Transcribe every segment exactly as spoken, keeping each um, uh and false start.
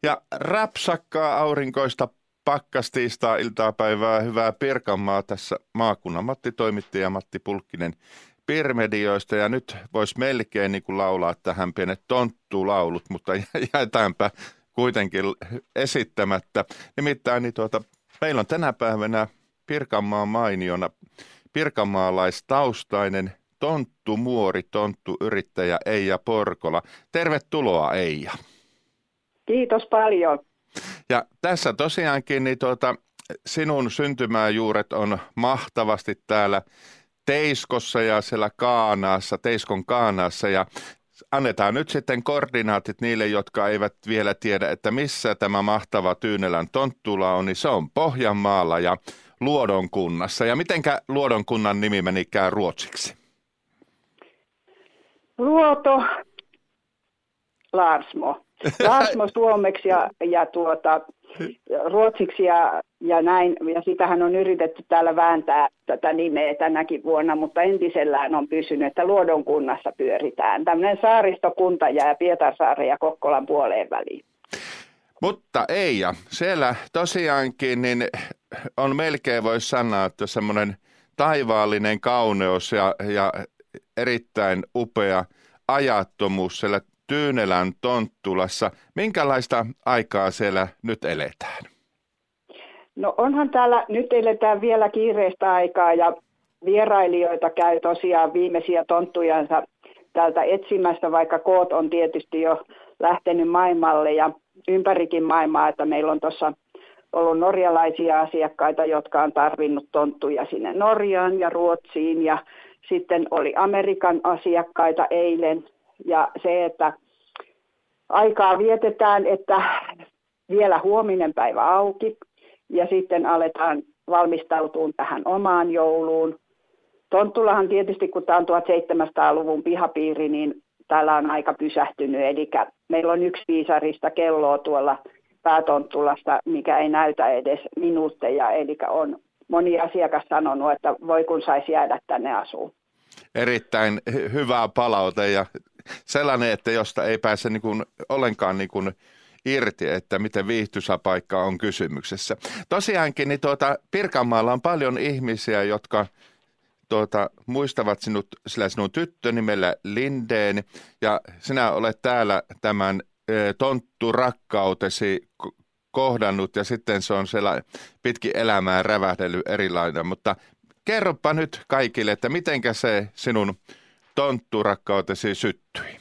Ja rapsakkaa aurinkoista pakkastiistaa iltapäivää, hyvää Pirkanmaa tässä maakunnan Matti toimittaja Matti Pulkkinen Pirmedioista. Ja nyt voisi melkein niin kuin laulaa tähän pienet tonttulaulut, mutta jätäänpä kuitenkin esittämättä. Nimittäin niin tuota, meillä on tänä päivänä Pirkanmaan mainiona pirkanmaalaistaustainen tonttumuori, tonttuyrittäjä Eija Porkola. Tervetuloa, Eija. Kiitos paljon. Ja tässä tosiaankin niin tuota, sinun syntymäjuuret on mahtavasti täällä Teiskossa ja siellä Kaanaassa, Teiskon Kaanaassa. Ja annetaan nyt sitten koordinaatit niille, jotka eivät vielä tiedä, että missä tämä mahtava Tyynelän tonttula on, niin se on Pohjanmaalla ja Luodon kunnassa. Ja mitenkä Luodon kunnan nimi menikään ruotsiksi? Luoto, Laarsmo. Laarsmo suomeksi ja, ja tuota, ruotsiksi ja, ja näin. Ja sitähän on yritetty täällä vääntää tätä nimeä tänäkin vuonna, mutta entisellään on pysynyt, että Luodon kunnassa pyöritään. Tämmöinen saaristokunta jää Pietarsaaren ja Kokkolan puoleen väliin. Mutta Eija, siellä tosiaankin niin on melkein voisi sanoa, että semmoinen taivaallinen kauneus ja, ja erittäin upea ajattomuus siellä Tyynelän tonttulassa. Minkälaista aikaa siellä nyt eletään? No onhan täällä, nyt eletään vielä kiireistä aikaa ja vierailijoita käy tosiaan viimeisiä tonttujansa täältä etsimässä, vaikka koot on tietysti jo lähtenyt maailmalle ja ympärikin maailmaa, että meillä on tuossa ollut norjalaisia asiakkaita, jotka on tarvinnut tonttuja sinne Norjaan ja Ruotsiin ja sitten oli Amerikan asiakkaita eilen ja se, että aikaa vietetään, että vielä huominen päivä auki ja sitten aletaan valmistautua tähän omaan jouluun. Tonttulahan tietysti, kun tämä on tuhatseitsemänsataaluvun pihapiiri, niin täällä on aika pysähtynyt. Eli meillä on yksi viisarista kelloa tuolla päätonttulasta, mikä ei näytä edes minuutteja. Eli on moni asiakas sanonut, että voi kun saisi jäädä tänne asuun. Erittäin hyvää palaute ja sellainen, että josta ei pääse niin kuin ollenkaan niin kuin irti, että miten viihtyisä paikka on kysymyksessä. Tosiaankin niin tuota, Pirkanmaalla on paljon ihmisiä, jotka tuota, muistavat sinut, sillä sinun tyttönimellä Lindeen, ja sinä olet täällä tämän e, tontturakkautesi kohdannut, ja sitten se on siellä pitkin elämää rävähdellyt erilainen, mutta kerropa nyt kaikille, että mitenkä se sinun tontturakkautesi syttyi?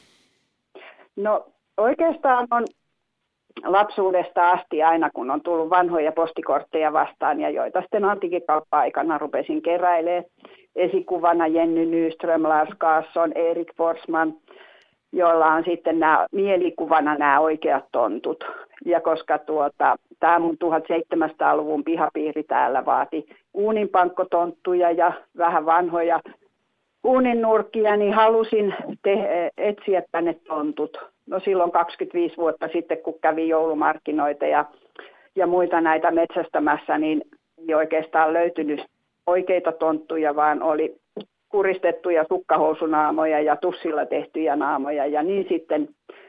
No oikeastaan on lapsuudesta asti aina, kun on tullut vanhoja postikortteja vastaan ja joita sitten antiikkikauppa-aikana rupesin keräilemään. Esikuvana Jenny Nyström, Lars Karlsson, Erik Forsman, joilla on sitten nämä, mielikuvana nämä oikeat tontut. Ja koska tuota, tämä mun tuhatseitsemänsataaluvun pihapiiri täällä vaati uuninpankkotonttuja ja vähän vanhoja uuninurkkia, niin halusin te- etsiä tänne tontut. No silloin kaksikymmentäviisi vuotta sitten, kun kävin joulumarkkinoita ja, ja muita näitä metsästämässä, niin ei oikeastaan löytynyt oikeita tonttuja, vaan oli kuristettuja sukkahousunaamoja ja tussilla tehtyjä naamoja. Ja niin sitten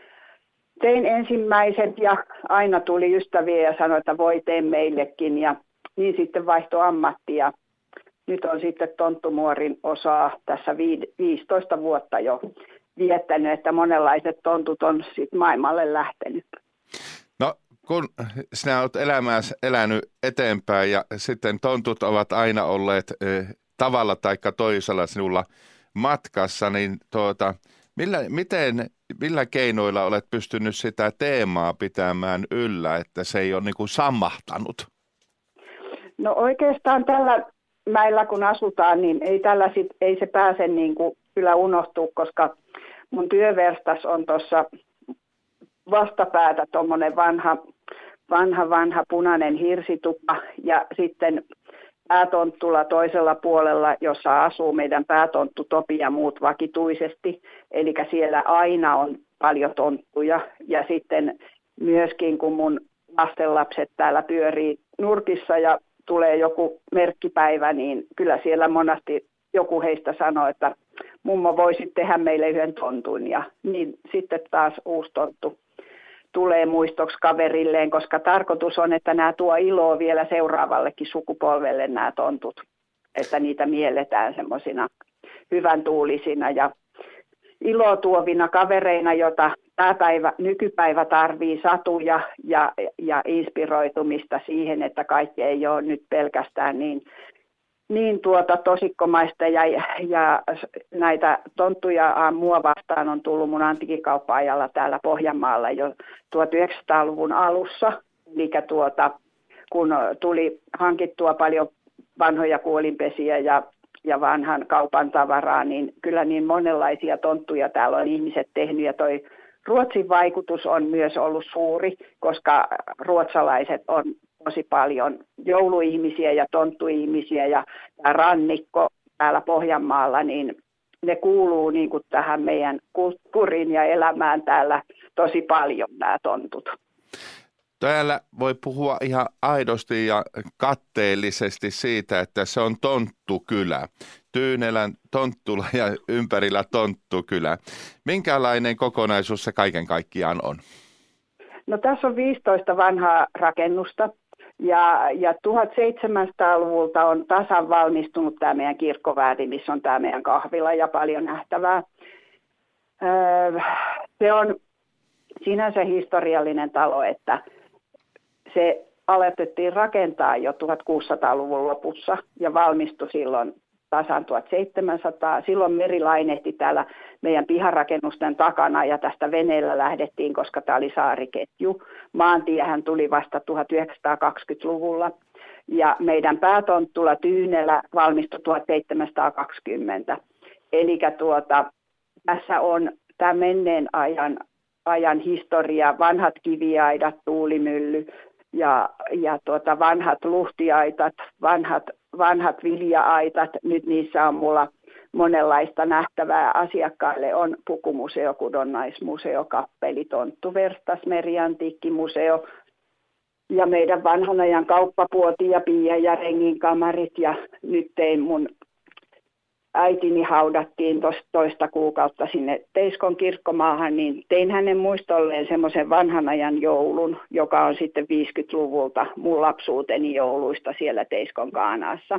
tein ensimmäiset ja aina tuli ystäviä ja sanoi, että voi tee meillekin. Ja niin sitten vaihtoi ammatti ja nyt on sitten tonttumuorin osaa tässä viisitoista vuotta jo viettänyt, että monenlaiset tontut on sitten maailmalle lähtenyt. No kun sinä olet elämääsi elänyt eteenpäin ja sitten tontut ovat aina olleet eh, tavalla tai toisella sinulla matkassa, niin tuota, millä, miten, millä keinoilla olet pystynyt sitä teemaa pitämään yllä, että se ei ole niin kuin sammahtanut? No oikeastaan tällä mäellä kun asutaan, niin ei, tällä sit, ei se pääse niin kuin kyllä unohtuu, koska mun työverstas on tuossa vastapäätä tuommoinen vanha, vanha, vanha punainen hirsitupa ja sitten päätonttula toisella puolella, jossa asuu meidän päätonttu Topi ja muut vakituisesti. Eli siellä aina on paljon tonttuja ja sitten myöskin kun mun lastenlapset täällä pyörii nurkissa ja tulee joku merkkipäivä, niin kyllä siellä monasti joku heistä sanoo, että mummo voisi tehdä meille yhden tontun ja niin sitten taas uusi tonttu tulee muistoksi kaverilleen, koska tarkoitus on, että nämä tuo iloa vielä seuraavallekin sukupolvelle nämä tontut, että niitä mielletään semmoisina hyvän tuulisina ja iloa tuovina kavereina, jota tämä päivä, nykypäivä tarvii satuja ja, ja inspiroitumista siihen, että kaikki ei ole nyt pelkästään niin, niin tuota tosikkomaista ja, ja näitä tonttuja mua vastaan on tullut mun antiikkikauppa-ajalla täällä Pohjanmaalla jo tuhatyhdeksänsataaluvun alussa, eli tuota, kun tuli hankittua paljon vanhoja kuolinpesiä ja ja vanhan kaupan tavaraa, niin kyllä niin monenlaisia tonttuja täällä on ihmiset tehnyt. Ja toi Ruotsin vaikutus on myös ollut suuri, koska ruotsalaiset on tosi paljon jouluihmisiä ja tonttuihmisiä ja tämä rannikko täällä Pohjanmaalla, niin ne kuuluu niin kuin tähän meidän kulttuuriin ja elämään täällä tosi paljon nämä tontut. Täällä voi puhua ihan aidosti ja katteellisesti siitä, että se on tonttukylä. Tyynelän tonttula ja ympärillä tonttukylä. Minkälainen kokonaisuus se kaiken kaikkiaan on? No tässä on viisitoista vanhaa rakennusta ja, ja tuhatseitsemänsataaluvulta on tasan valmistunut tämä meidän kirkkovääti, missä on tämä meidän kahvila ja paljon nähtävää. Öö, se on sinänsä historiallinen talo, että se aloitettiin rakentaa jo tuhatkuusisataaluvun lopussa ja valmistui silloin tasan tuhatseitsemänsataa. Silloin meri lainehti täällä meidän piharakennusten takana ja tästä veneellä lähdettiin, koska tämä oli saariketju. Maantiehän tuli vasta tuhatyhdeksänsataakaksikymmentäluvulla ja meidän päätonttula Tyynelä valmistui tuhatseitsemänsataakaksikymmentä. Eli tuota, tässä on tämä menneen ajan, ajan historia, vanhat kiviaidat, tuulimylly, Ja, ja tuota, vanhat luhtiaitat, vanhat, vanhat vilja-aitat, nyt niissä on mulla monenlaista nähtävää. Asiakkaille on pukumuseo, kudonnaismuseo, kappeli, tonttuverstas, meriantiikkimuseo ja meidän vanhan ajan kauppapuoti ja Pia ja renginkamarit. Ja nyt tein mun äitini haudattiin tos, toista kuukautta sinne Teiskon kirkkomaahan, niin tein hänen muistolleen semmoisen vanhan ajan joulun, joka on sitten viisikymmentäluvulta mun lapsuuteni jouluista siellä Teiskon Kaanaassa.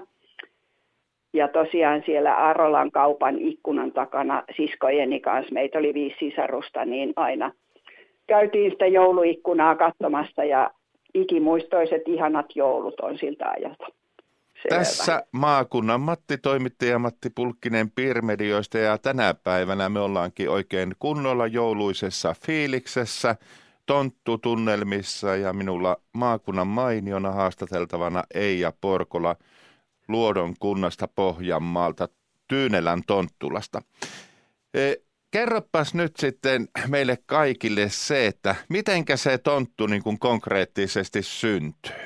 Ja tosiaan siellä Arolan kaupan ikkunan takana siskojeni kanssa, meitä oli viisi sisarusta, niin aina käytiin sitä jouluikkunaa katsomassa ja ikimuistoiset ihanat joulut on siltä ajalta. Selvä. Tässä maakunnan Matti toimittaja Matti Pulkkinen Piirmedioista ja tänä päivänä me ollaankin oikein kunnolla jouluisessa fiiliksessä, tonttutunnelmissa ja minulla maakunnan mainiona haastateltavana Eija Porkola Luodon kunnasta Pohjanmaalta Tyynelän tonttulasta. E, kerropas nyt sitten meille kaikille se, että mitenkä se tonttu niin kuin konkreettisesti syntyy?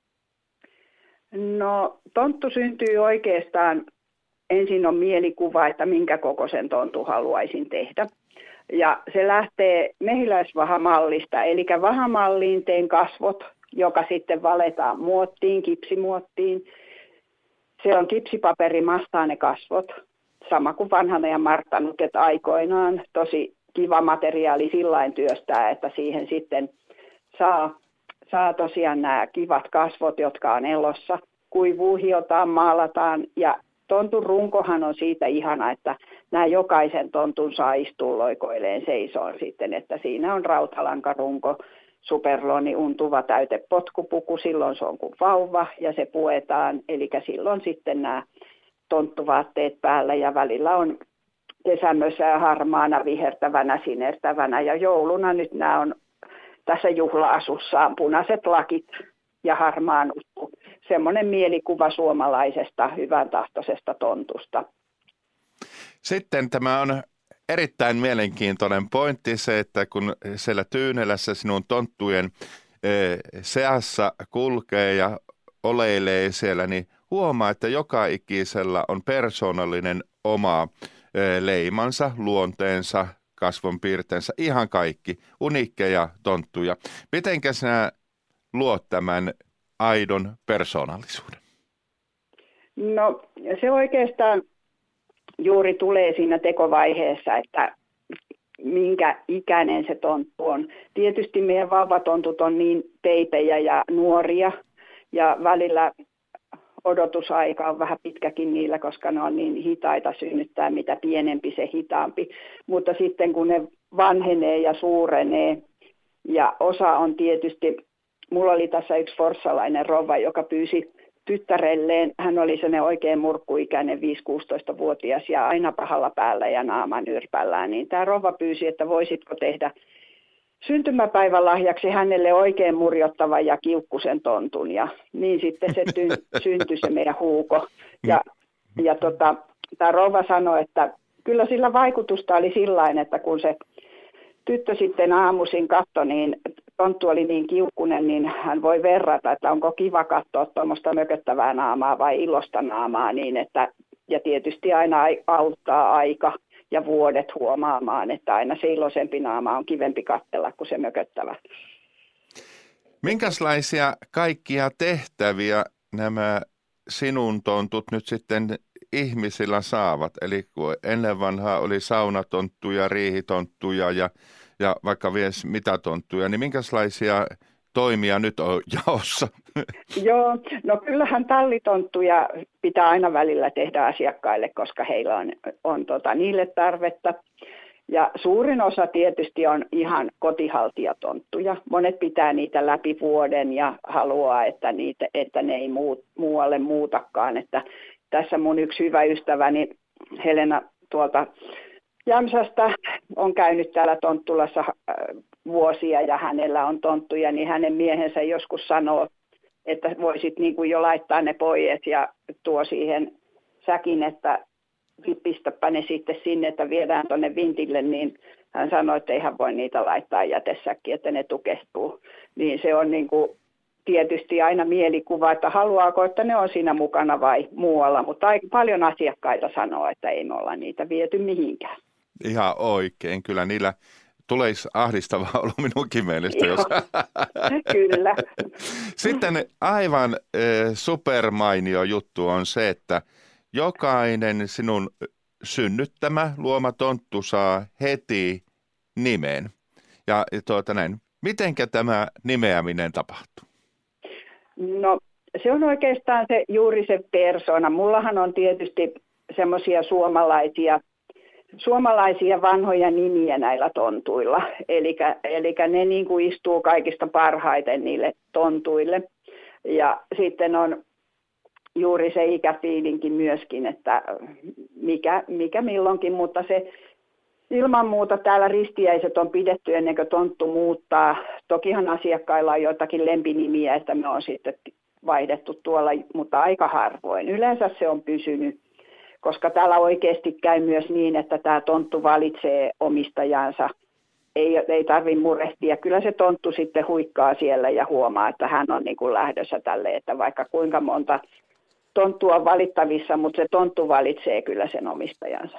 No tonttu syntyy oikeastaan, ensin on mielikuva, että minkä kokoisen tontun haluaisin tehdä. Ja se lähtee mehiläisvahamallista, eli vahamalliin teen kasvot, joka sitten valetaan muottiin, kipsimuottiin. Se on kipsipaperimastaa ne kasvot, sama kuin vanhan ajan marttanuket aikoinaan. Tosi kiva materiaali sillain työstää, että siihen sitten saa... Saa tosiaan nämä kivat kasvot, jotka on elossa, kuivuu, hiotaan, maalataan ja tontun runkohan on siitä ihana, että nämä jokaisen tontun saa istua loikoilleen seisoon sitten, että siinä on rautalankarunko, superloni, untuva täyte potkupuku, silloin se on kuin vauva ja se puetaan, eli silloin sitten nämä tonttuvaatteet päällä ja välillä on kesämösää harmaana, vihertävänä, sinertävänä ja jouluna nyt nämä on tässä juhla-asussaan punaiset lakit ja harmaan usku. Semmoinen mielikuva suomalaisesta hyvän tahtoisesta tontusta. Sitten tämä on erittäin mielenkiintoinen pointti se, että kun siellä Tyynelässä sinun tonttujen seassa kulkee ja oleilee siellä, niin huomaa, että joka ikisellä on persoonallinen oma leimansa, luonteensa, kasvonpiirteensä, ihan kaikki, uniikkeja tonttuja. Mitenkä sinä luot tämän aidon persoonallisuuden? No se oikeastaan juuri tulee siinä tekovaiheessa, että minkä ikäinen se tonttu on. Tietysti meidän vauvatontut on niin peipejä ja nuoria ja välillä odotusaika on vähän pitkäkin niillä, koska ne on niin hitaita synnyttää, mitä pienempi se hitaampi. Mutta sitten kun ne vanhenee ja suurenee ja osa on tietysti, mulla oli tässä yksi forssalainen rouva, joka pyysi tyttärelleen, hän oli sellainen oikein murkkuikäinen viisi-kuusitoista-vuotias ja aina pahalla päällä ja naaman yrpällään, niin tämä rouva pyysi, että voisitko tehdä syntymäpäivän lahjaksi hänelle oikein murjottava ja kiukkusen tontun ja niin sitten se ty- syntyi se meidän Huuko. Ja, ja tota, tämä rouva sanoi, että kyllä sillä vaikutusta oli sillain, että kun se tyttö sitten aamuisin katsoi, niin tonttu oli niin kiukkunen, niin hän voi verrata, että onko kiva katsoa tuommoista mököttävää naamaa vai ilosta naamaa, niin että, ja tietysti aina auttaa aika ja vuodet huomaamaan, että aina se iloisempi naama on kivempi katsella kuin se mököttävä. Minkälaisia kaikkia tehtäviä nämä sinun tontut nyt sitten ihmisillä saavat? Eli kun ennen vanhaa oli saunatonttuja, riihitonttuja ja, ja vaikka vies mitä tonttuja, niin minkälaisia toimia nyt on jaossa? Joo, no kyllähän tallitonttuja pitää aina välillä tehdä asiakkaille, koska heillä on, on tota, niille tarvetta. Ja suurin osa tietysti on ihan kotihaltijatonttuja. Monet pitää niitä läpi vuoden ja haluaa, että, niitä, että ne ei muu, muualle muutakaan. Että tässä mun yksi hyvä ystäväni Helena tuolta Jämsästä on käynyt täällä Tonttulassa vuosia ja hänellä on tonttuja, niin hänen miehensä joskus sanoo, että voisit niin kuin jo laittaa ne pois ja tuo siihen säkin, että pistäpä ne sitten sinne, että viedään tuonne vintille, niin hän sanoi, että ei hän voi niitä laittaa jätesäkkiin, että ne tukehtuu. Niin se on niin kuin tietysti aina mielikuva, että haluaako, että ne on siinä mukana vai muualla, mutta aika paljon asiakkaita sanoo, että ei me olla niitä viety mihinkään. Ihan oikein, kyllä niillä tulisi ahdistavaa olla minunkin mielestä. Jos... Kyllä. Sitten aivan e, supermainio juttu on se, että jokainen sinun synnyttämä luoma tonttu saa heti nimen. Ja tuota näin, mitenkä tämä nimeäminen tapahtuu? No se on oikeastaan se, juuri se persona. Mullahan on tietysti semmoisia suomalaisia, suomalaisia vanhoja nimiä näillä tontuilla. Eli ne niin kuin istuu kaikista parhaiten niille tontuille. Ja sitten on juuri se ikäfiilinkin myöskin, että mikä, mikä milloinkin, mutta se ilman muuta täällä ristiäiset on pidetty ennen kuin tonttu muuttaa. Tokihan asiakkailla on joitakin lempinimiä, että me on sitten vaihdettu tuolla, mutta aika harvoin. Yleensä se on pysynyt, koska täällä oikeasti käy myös niin, että tämä tonttu valitsee omistajansa. Ei, ei tarvitse murehtia. Kyllä se tonttu sitten huikkaa siellä ja huomaa, että hän on niin kuin lähdössä tälle, että vaikka kuinka monta tonttua on valittavissa, mutta se tonttu valitsee kyllä sen omistajansa.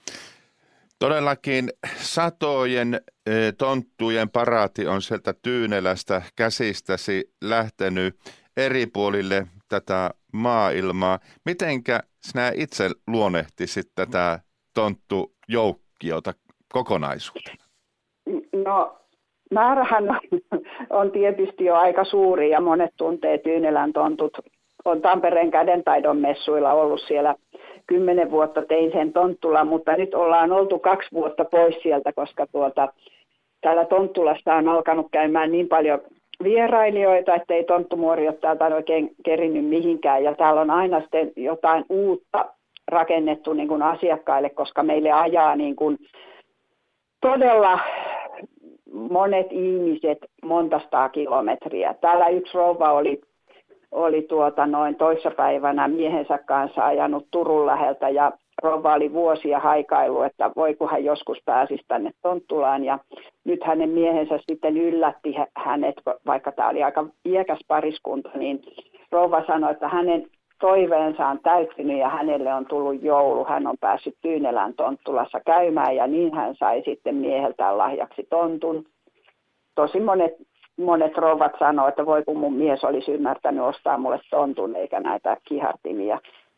Todellakin satojen tonttujen paraati on sieltä Tyynelästä käsistäsi lähtenyt eri puolille tätä maailmaa. Mitenkä sinä itse luonnehtisit tätä tonttujoukkiota kokonaisuutena? No määrähän on tietysti jo aika suuri ja monet tuntee Tyynelän tontut. On Tampereen kädentaidon messuilla ollut siellä kymmenen vuotta, tein sen Tonttula, mutta nyt ollaan oltu kaksi vuotta pois sieltä, koska tuota, täällä Tonttulassa on alkanut käymään niin paljon vierailijoita, että ei tonttumuori ole täältä oikein kerinyt mihinkään. Ja täällä on aina sitten jotain uutta rakennettu niin kuin asiakkaille, koska meille ajaa niin kuin todella monet ihmiset monta sataa kilometriä. Täällä yksi rouva oli oli tuota noin toissapäivänä miehensä kanssa ajanut Turun läheltä ja rouva oli vuosia haikailu, että voikohan joskus pääsisi tänne Tonttulaan ja nyt hänen miehensä sitten yllätti hänet, vaikka tämä oli aika iäkäs pariskunta, niin rouva sanoi, että hänen toiveensa on täyttynyt ja hänelle on tullut joulu. Hän on päässyt Tyynelän Tonttulassa käymään ja niin hän sai sitten mieheltään lahjaksi tontun. Tosi monet Monet rouvat sanoo, että voi kun mun mies olisi ymmärtänyt ostaa mulle tontun eikä näitä kihartimia.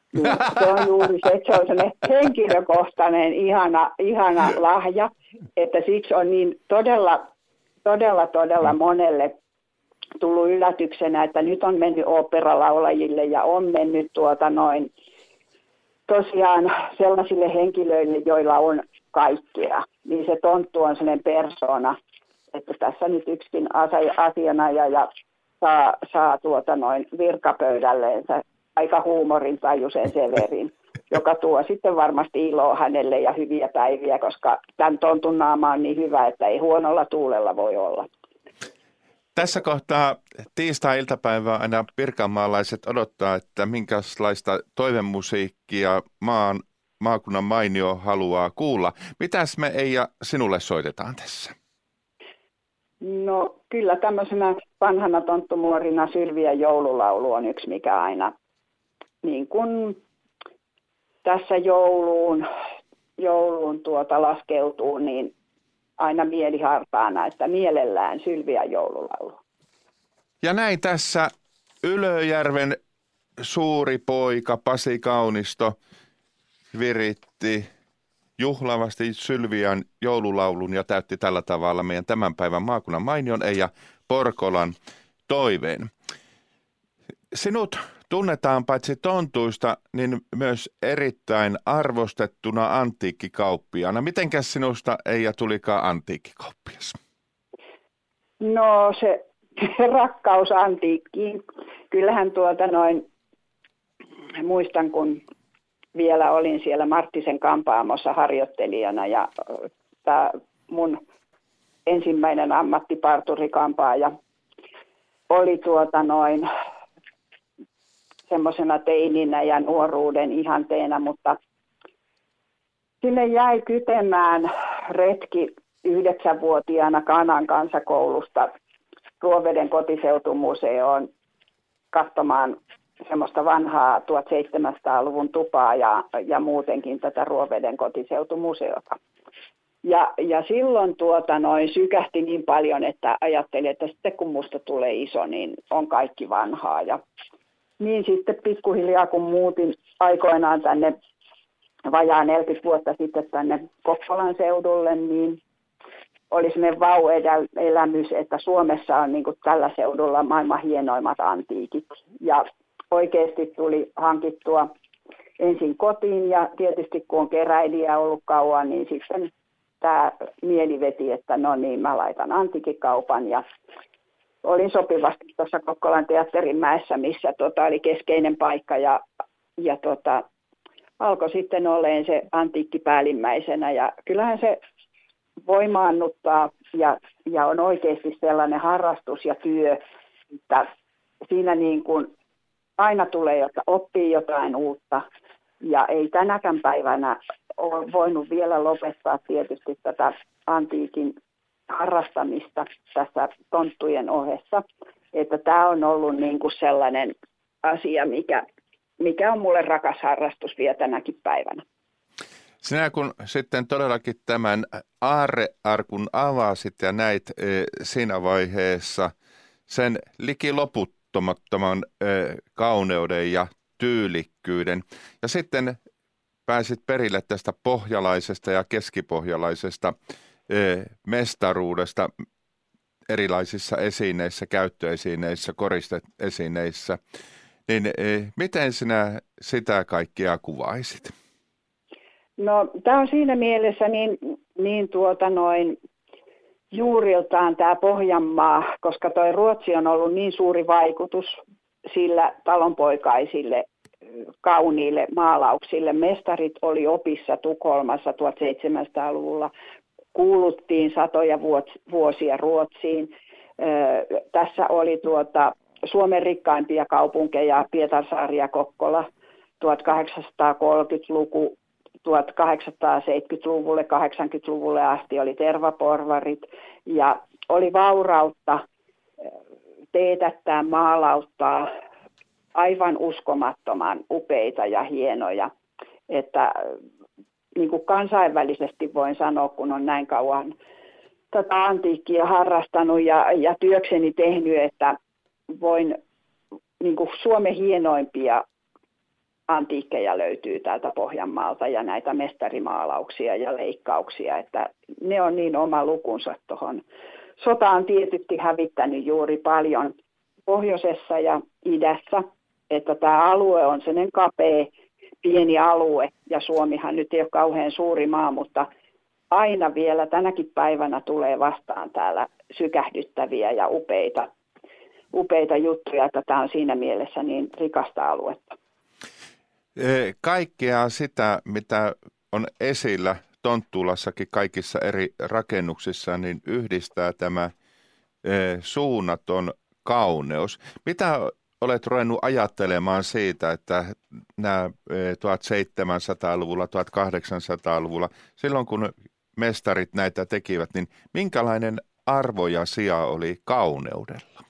Niin se on juuri se, että se on sellainen henkilökohtainen, ihana, ihana lahja, että siksi on niin todella, todella, todella monelle tullut yllätyksenä, että nyt on mennyt oopperalaulajille ja on mennyt tuota noin tosiaan sellaisille henkilöille, joilla on kaikkea. Niin se tonttu on sellainen persona, että tässä nyt yksikin asianajaja ja saa, saa tuota noin virkapöydälleensä aika huumorintajuisen Severin, joka tuo sitten varmasti iloa hänelle ja hyviä päiviä, koska tämän tontun naama on niin hyvä, että ei huonolla tuulella voi olla. Tässä kohtaa tiistai-iltapäivää aina pirkanmaalaiset odottaa, että minkälaista toivemusiikkia maan, maakunnan mainio haluaa kuulla. Mitäs me Eija sinulle soitetaan tässä? No kyllä tämmöisenä vanhana tonttumuorina Sylviän joululaulu on yksi, mikä aina niin kuin tässä jouluun, jouluun tuota laskeutuu, niin aina mielihartaana, että mielellään Sylviän joululaulu. Ja näin tässä Ylöjärven suuri poika Pasi Kaunisto viritti juhlavasti Sylviän joululaulun ja täytti tällä tavalla meidän tämän päivän maakunnan mainion Eija Porkolan toiveen. Sinut tunnetaan paitsi tontuista, niin myös erittäin arvostettuna antiikkikauppiaana. Mitenkäs sinusta Eija tulikaan antiikkikauppias? No se, se rakkaus antiikkiin. Kyllähän tuota noin, muistan kun vielä olin siellä Marttisen kampaamossa harjoittelijana ja tämä mun ensimmäinen ammattiparturikampaaja oli tuota noin semmoisena teininä ja nuoruuden ihanteena, mutta sinne jäi kytemään retki yhdeksänvuotiaana Kanan kansakoulusta Ruoveden kotiseutumuseoon katsomaan semmoista vanhaa tuhatseitsemänsataaluvun tupaa ja, ja muutenkin tätä Ruoveden kotiseutumuseota. Ja, ja silloin tuota noin sykähti niin paljon, että ajattelin, että sitten kun musta tulee iso, niin on kaikki vanhaa. Ja niin sitten pikkuhiljaa kun muutin aikoinaan tänne vajaa neljäkymmentä vuotta sitten tänne Kokkolan seudulle, niin oli sellainen vau-elämys, että Suomessa on niin kuin tällä seudulla maailman hienoimmat antiikit. Ja oikeasti tuli hankittua ensin kotiin ja tietysti kun on keräilijä ollut kauan, niin sitten tämä mieli veti, että no niin, mä laitan antiikkikaupan ja olin sopivasti tuossa Kokkolan teatterimäessä, missä tota oli keskeinen paikka ja, ja tota, alkoi sitten olemaan se antiikki päällimmäisenä ja kyllähän se voimaannuttaa ja, ja on oikeasti sellainen harrastus ja työ, että siinä niin kuin aina tulee, jotta oppii jotain uutta ja ei tänäkään päivänä ole voinut vielä lopettaa tietysti tätä antiikin harrastamista tässä tonttujen ohessa. Että tämä on ollut niin kuin sellainen asia, mikä, mikä on mulle rakas harrastus vielä tänäkin päivänä. Sinä kun sitten todellakin tämän aarrearkun avasit ja näit e, siinä vaiheessa sen liki loputtomattoman e, kauneuden ja tyylikkyyden ja sitten pääsit perille tästä pohjalaisesta ja keskipohjalaisesta e, mestaruudesta erilaisissa esineissä, käyttöesineissä, koristeesineissä, niin e, miten sinä sitä kaikkea kuvaisit? No, tämä on siinä mielessä niin, niin tuota noin juuriltaan tämä Pohjanmaa, koska toi Ruotsi on ollut niin suuri vaikutus sillä talonpoikaisille kauniille maalauksille. Mestarit oli opissa Tukholmassa tuhatseitsemänsataaluvulla, kuuluttiin satoja vuosia Ruotsiin. Ö, tässä oli tuota Suomen rikkaimpia kaupunkeja, Pietarsaari ja Kokkola, tuhatkahdeksansataakolmekymmentäluku. tuhatkahdeksansataaseitsemänkymmentäluvulle, kahdeksankymmentäluvulle asti oli tervaporvarit ja oli vaurautta teetättää, maalauttaa aivan uskomattoman upeita ja hienoja. Että niin kuin kansainvälisesti voin sanoa, kun on näin kauan tätä antiikkia harrastanut ja, ja työkseni tehnyt, että voin niin kuin Suomen hienoimpia antiikkeja löytyy täältä Pohjanmaalta ja näitä mestarimaalauksia ja leikkauksia, että ne on niin oma lukunsa tuohon. Sota on tietysti hävittänyt juuri paljon pohjoisessa ja idässä, että tämä alue on sellainen kapea, pieni alue, ja Suomihan nyt ei ole kauhean suuri maa, mutta aina vielä tänäkin päivänä tulee vastaan täällä sykähdyttäviä ja upeita, upeita juttuja, että tämä on siinä mielessä niin rikasta aluetta. Kaikkea sitä, mitä on esillä Tonttulassakin kaikissa eri rakennuksissa, niin yhdistää tämä suunnaton kauneus. Mitä olet ruvennut ajattelemaan siitä, että nämä tuhatseitsemänsataaluvulla, tuhatkahdeksansataaluvulla, silloin kun mestarit näitä tekivät, niin minkälainen arvo ja sija oli kauneudella?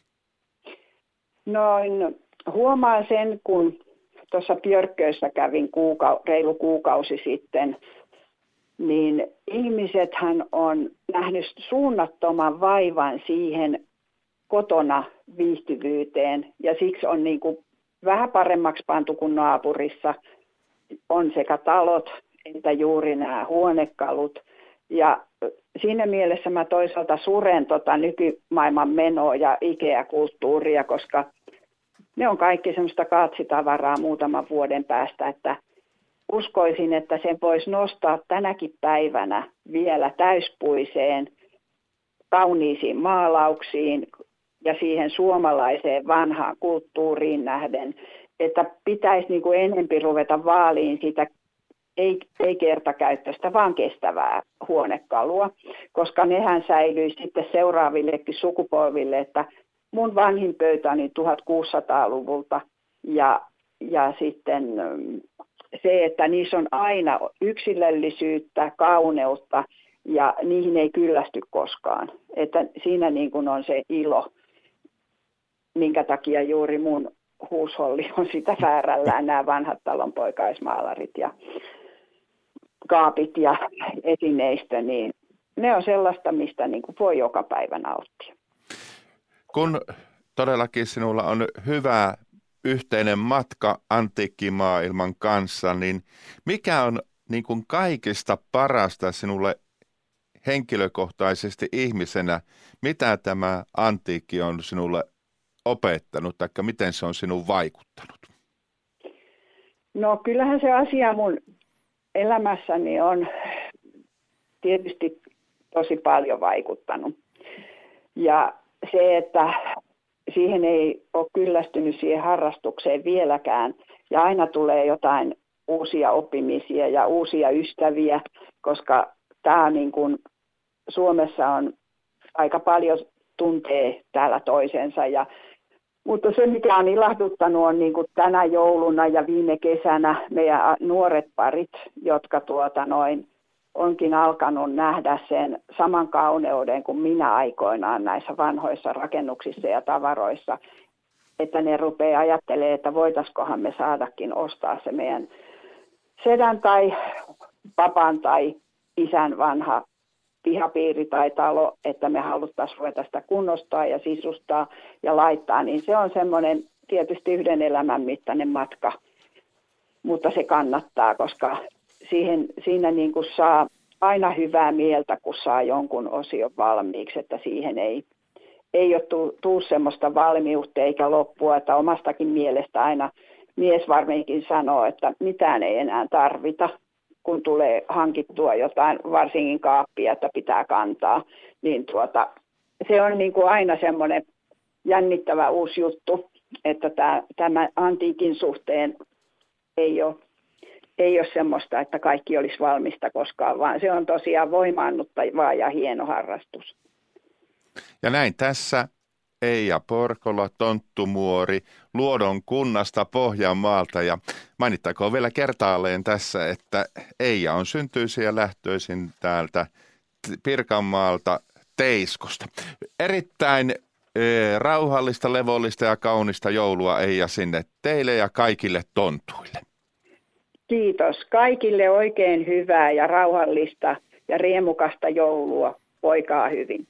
Noin, huomaan sen, kun tuossa Björkössä kävin kuuka- reilu kuukausi sitten, niin ihmisethän on nähnyt suunnattoman vaivan siihen kotona viihtyvyyteen, ja siksi on niin kuin vähän paremmaksi pantu kuin naapurissa. On sekä talot että juuri nämä huonekalut. Ja siinä mielessä mä toisaalta suren tota nykymaailman menoa ja IKEA-kulttuuria, koska ne on kaikki semmoista kaatsitavaraa muutaman vuoden päästä, että uskoisin, että sen voisi nostaa tänäkin päivänä vielä täyspuiseen, kauniisiin maalauksiin ja siihen suomalaiseen vanhaan kulttuuriin nähden, että pitäisi niin kuin enempi ruveta vaaliin sitä ei, ei kertakäyttöistä, vaan kestävää huonekalua, koska nehän säilyisi sitten seuraavillekin sukupolville, että mun vanhin pöytäni tuhatkuusisataaluvulta ja, ja sitten se, että niissä on aina yksilöllisyyttä, kauneutta ja niihin ei kyllästy koskaan. Että siinä niin kuin on se ilo, minkä takia juuri mun huusholli on sitä väärällään, nämä vanhat talonpoikaismaalarit ja kaapit ja esineistö, niin ne on sellaista, mistä niin kuin voi joka päivä nauttia. Kun todellakin sinulla on hyvä yhteinen matka antiikkimaailman kanssa, niin mikä on niin kuin kaikista parasta sinulle henkilökohtaisesti ihmisenä, mitä tämä antiikki on sinulle opettanut, tai miten se on sinun vaikuttanut? No kyllähän se asia mun elämässäni on tietysti tosi paljon vaikuttanut. Ja se, että siihen ei ole kyllästynyt siihen harrastukseen vieläkään, ja aina tulee jotain uusia oppimisia ja uusia ystäviä, koska tämä niin kuin Suomessa on aika paljon tuntee täällä toisensa. Ja, mutta se, mikä on ilahduttanut, on niin kuin tänä jouluna ja viime kesänä meidän nuoret parit, jotka tuota noin, onkin alkanut nähdä sen saman kauneuden kuin minä aikoinaan näissä vanhoissa rakennuksissa ja tavaroissa, että ne rupeaa ajattelemaan, että voitaisikohan me saadakin ostaa se meidän sedän tai papan tai isän vanha pihapiiri tai talo, että me haluttaisiin ruveta sitä kunnostaa ja sisustaa ja laittaa, niin se on semmoinen tietysti yhden elämän mittainen matka, mutta se kannattaa, koska siihen, siinä niin kuin saa aina hyvää mieltä, kun saa jonkun osion valmiiksi, että siihen ei, ei ole tuu, tuu semmoista valmiutta eikä loppua, että omastakin mielestä aina mies varminkin sanoo, että mitään ei enää tarvita, kun tulee hankittua jotain, varsinkin kaappia, että pitää kantaa, niin tuota, se on niin kuin aina semmoinen jännittävä uusi juttu, että tämä, tämä antiikin suhteen ei ole, ei ole semmoista, että kaikki olisi valmista koskaan, vaan se on tosiaan voimaannuttavaa ja hieno harrastus. Ja näin tässä Eija Porkola, Tonttumuori, Luodon kunnasta Pohjanmaalta. Ja mainittakoon vielä kertaalleen tässä, että Eija on syntyisin ja lähtöisin täältä Pirkanmaalta Teiskosta. Erittäin e, rauhallista, levollista ja kaunista joulua, Eija, sinne teille ja kaikille tontuille. Kiitos. Kaikille oikein hyvää ja rauhallista ja riemukasta joulua. Voikaa hyvin.